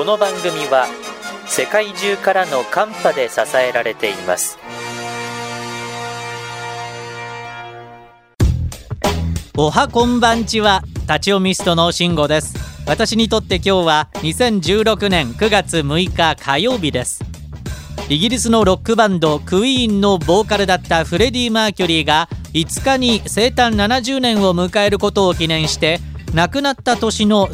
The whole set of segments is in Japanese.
この番組は世界中からのカンパで支えられています。 おはこんばんちは、立ち読みストの慎吾です。私にとって今日は2016年9月6日火曜日です。イギリスのロックバンドクイーンのボーカルだったフレディ・マーキュリーが5日に生誕70年を迎えることを記念して、亡くなった年の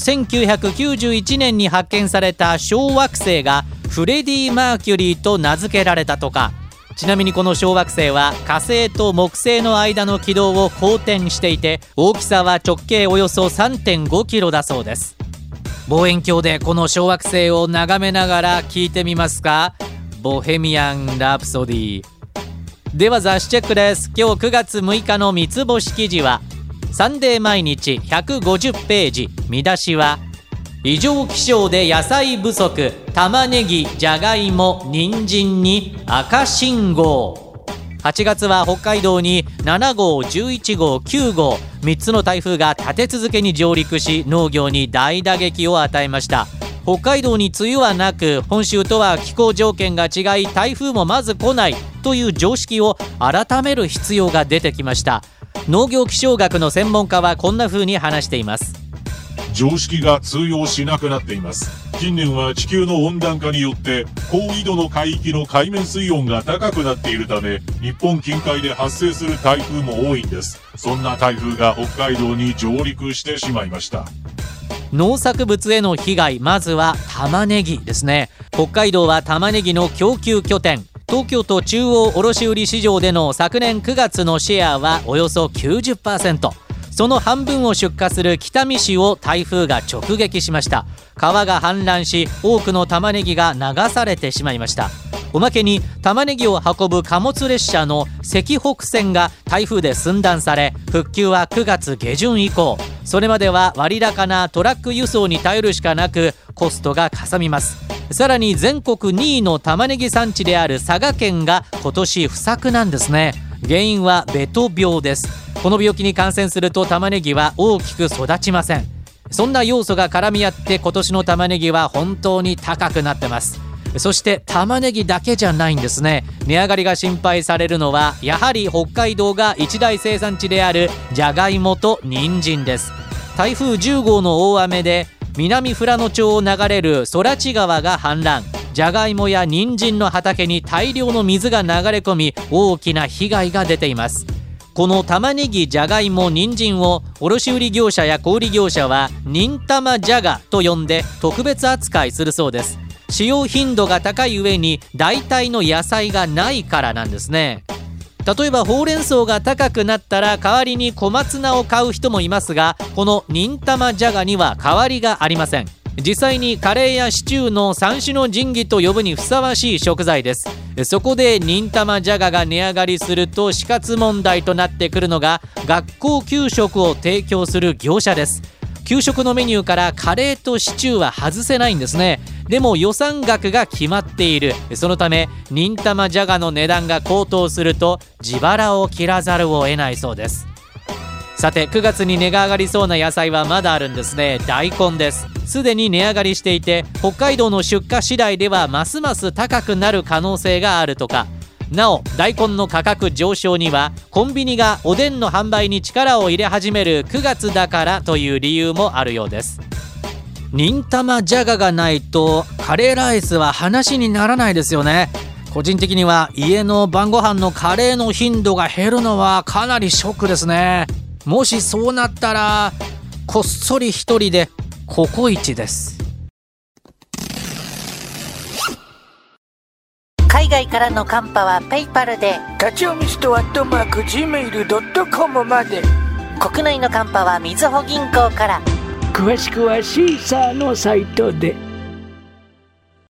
1991年に発見された小惑星がフレディ・マーキュリーと名付けられたとか。ちなみにこの小惑星は火星と木星の間の軌道を公転していて、大きさは直径およそ 3.5 キロだそうです。望遠鏡でこの小惑星を眺めながら聞いてみますか。ボヘミアン・ラプソディ。では雑誌チェックです。今日9月6日の三つ星記事はサンデー毎日150ページ。見出しは異常気象で野菜不足、玉ねぎ、じゃがいも、人参に赤信号。8月は北海道に7号、11号、9号3つの台風が立て続けに上陸し、農業に大打撃を与えました。北海道に梅雨はなく、本州とは気候条件が違い、台風もまず来ないという常識を改める必要が出てきました。農業気象学の専門家はこんな風に話しています。 常識が通用しなくなっています。近年は地球の温暖化によって高緯度の海域の海面水温が高くなっているため、日本近海で発生する台風も多いんです。そんな台風が北海道に上陸してしまいました。 農作物への被害、まずは玉ねぎですね。北海道は玉ねぎの供給拠点。東京都中央卸売市場での昨年9月のシェアはおよそ 90%。その半分を出荷する北見市を台風が直撃しました。川が氾濫し、多くの玉ねぎが流されてしまいました。おまけに玉ねぎを運ぶ貨物列車の石北線が台風で寸断され、復旧は9月下旬以降。それまでは割高なトラック輸送に頼るしかなく、コストがかさみます。さらに全国2位の玉ねぎ産地である佐賀県が今年不作なんですね。原因はベト病です。この病気に感染すると玉ねぎは大きく育ちません。そんな要素が絡み合って、今年の玉ねぎは本当に高くなってます。そして玉ねぎだけじゃないんですね。値上がりが心配されるのは、やはり北海道が一大生産地であるじゃがいもと人参です。台風10号の大雨で南富良野町を流れる空知川が氾濫。じゃがいもや人参の畑に大量の水が流れ込み、大きな被害が出ています。この玉ねぎ、じゃがいも、人参を卸売業者や小売業者は忍たまじゃがと呼んで特別扱いするそうです。使用頻度が高い上に代替の野菜がないからなんですね。例えばほうれん草が高くなったら代わりに小松菜を買う人もいますが、この忍たまじゃがには代わりがありません。実際にカレーやシチューの三種の神器と呼ぶにふさわしい食材です。そこで忍たまじゃがが値上がりすると死活問題となってくるのが、学校給食を提供する業者です。給食のメニューからカレーとシチューは外せないんですね。でも予算額が決まっている。そのため忍たまじゃがの値段が高騰すると自腹を切らざるを得ないそうです。さて、9月に値が上がりそうな野菜はまだあるんですね。大根です。すでに値上がりしていて、北海道の出荷次第ではますます高くなる可能性があるとか。なお、大根の価格上昇にはコンビニがおでんの販売に力を入れ始める9月だからという理由もあるようです。忍たまじゃががないとカレーライスは話にならないですよね。個人的には家の晩ご飯のカレーの頻度が減るのはかなりショックですね。もしそうなったらこっそり一人でココイチです。 海外からのカンパはペイパルで、 立ち読みスト@gmail.com まで。 国内のカンパはみずほ銀行から。 詳しくはシーサーのサイトで。